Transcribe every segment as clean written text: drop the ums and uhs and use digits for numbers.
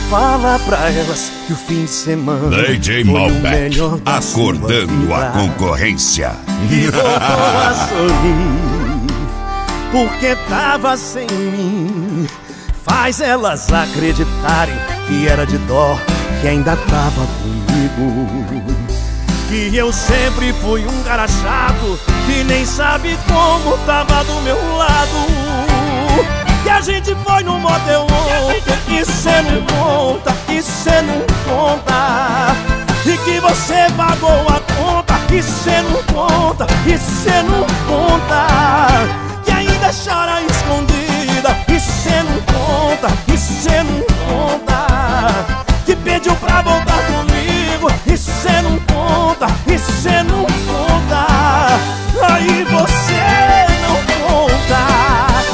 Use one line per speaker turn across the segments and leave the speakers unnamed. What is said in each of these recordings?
Fala pra elas que o fim de semana
DJ
foi o
Malbec,
melhor da
acordando
sua
a
vida.
concorrência.
E voltou a sorrir porque tava sem mim. Faz elas acreditarem que era de dó, que ainda tava comigo. Que eu sempre fui um cara chato, que nem sabe como tava do meu lado. Que a gente foi no motel ontem, e cê não conta, e cê não conta. E que você pagou a conta, e cê não conta, e cê não conta. Que ainda chora escondida, e cê não conta, e cê não conta. Que pediu pra voltar comigo, e cê não conta, e cê não conta. Aí você não conta.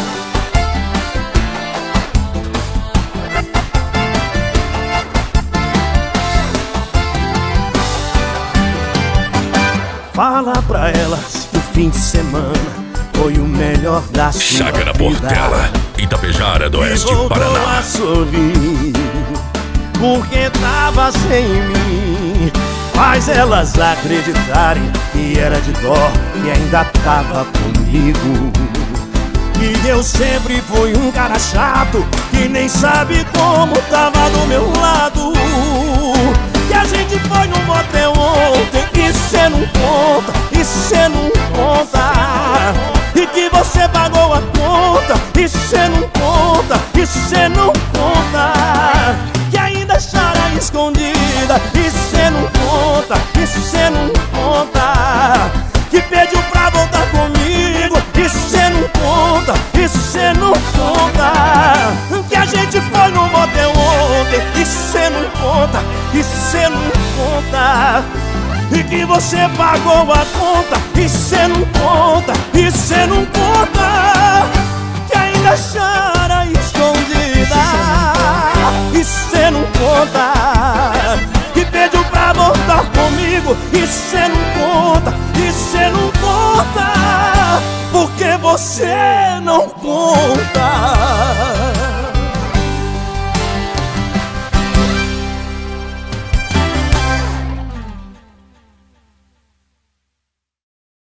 Fala pra elas que o fim de semana foi o melhor da sua
Chácara
vida.
Portela, Itapejara do Oeste,
E voltou
Paraná.
a sorrir porque tava sem mim. Faz elas acreditarem que era de dó, que ainda tava comigo. E eu sempre fui um cara chato, que nem sabe como tava do meu lado. Que a gente foi no motel ontem, e cê não conta, e cê não conta. E que você pagou a conta, e cê não conta, e cê não conta. Que ainda chora escondida, e cê não conta, e cê não conta. Que pediu pra voltar comigo, e cê não conta, e cê não conta. Que a gente foi no motel ontem, e cê não conta, e cê não conta. E que você pagou a conta, e cê não conta, e cê não conta. Que ainda chora escondida, e cê não conta. Que pediu pra voltar comigo, e cê não conta, e cê não conta. Porque você não conta.